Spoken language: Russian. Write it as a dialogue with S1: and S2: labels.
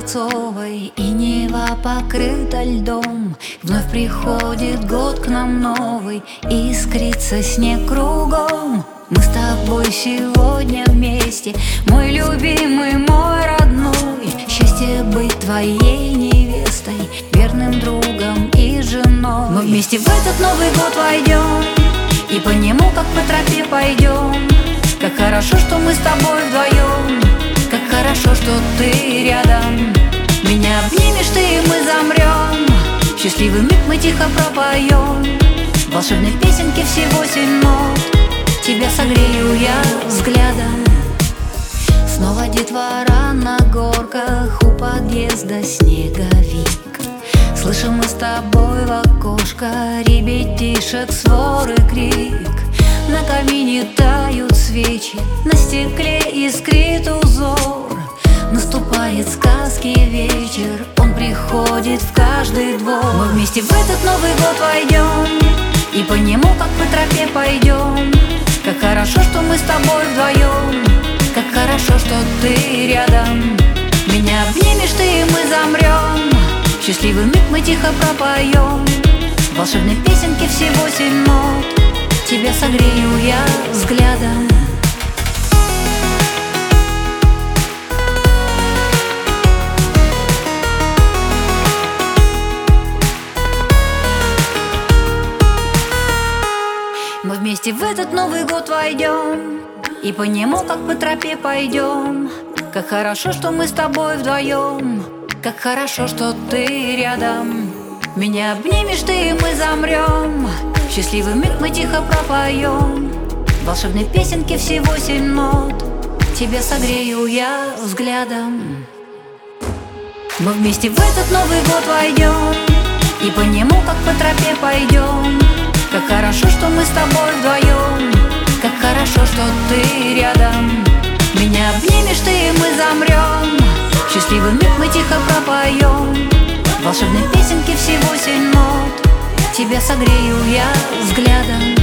S1: дворцовой, и Нева покрыта льдом. Вновь приходит год к нам новый, искрится снег кругом. Мы с тобой сегодня вместе, мой любимый, мой родной. Счастье быть твоей невестой, верным другом и женой. Мы вместе в этот Новый год войдем и по нему, как по тропе, пойдем. Как хорошо, что мы с тобой вдвоем, как хорошо, что ты рядом. Меня обнимешь ты, и мы замрем. Счастливый миг мы тихо пропоем. Волшебной песенки всего 7 нот, тебя согрею я взглядом. Снова детвора на горках, у подъезда снеговик. Слышим мы с тобой в окошко ребятишек свор и крик. На камине тают свечи, на стекле искрит узор. Наступает сказки вечер, он приходит в каждый двор. Мы вместе в этот Новый год войдем и по нему, как по тропе, пойдем. Как хорошо, что мы с тобой вдвоем, как хорошо, что ты рядом. Меня обнимешь ты, и мы замрем. Счастливый миг мы тихо пропоем. Волшебной песенки всего 7 нот, тебя согрею я взглядом. Мы вместе в этот Новый год войдем и по нему, как по тропе, пойдем. Как хорошо, что мы с тобой вдвоем, как хорошо, что ты рядом. Меня обнимешь ты, и мы замрем. Счастливый миг мы тихо пропоем. Волшебной песенки всего 7 нот, тебя согрею я взглядом. Мы вместе в этот Новый год войдем и по нему, как по тропе, пойдем. Как хорошо, что мы с тобой вдвоем, как хорошо, что ты рядом. Меня обнимешь ты, и мы замрем. Счастливый миг мы тихо пропоем. Волшебной песенки всего 7 нот, тебя согрею я взглядом.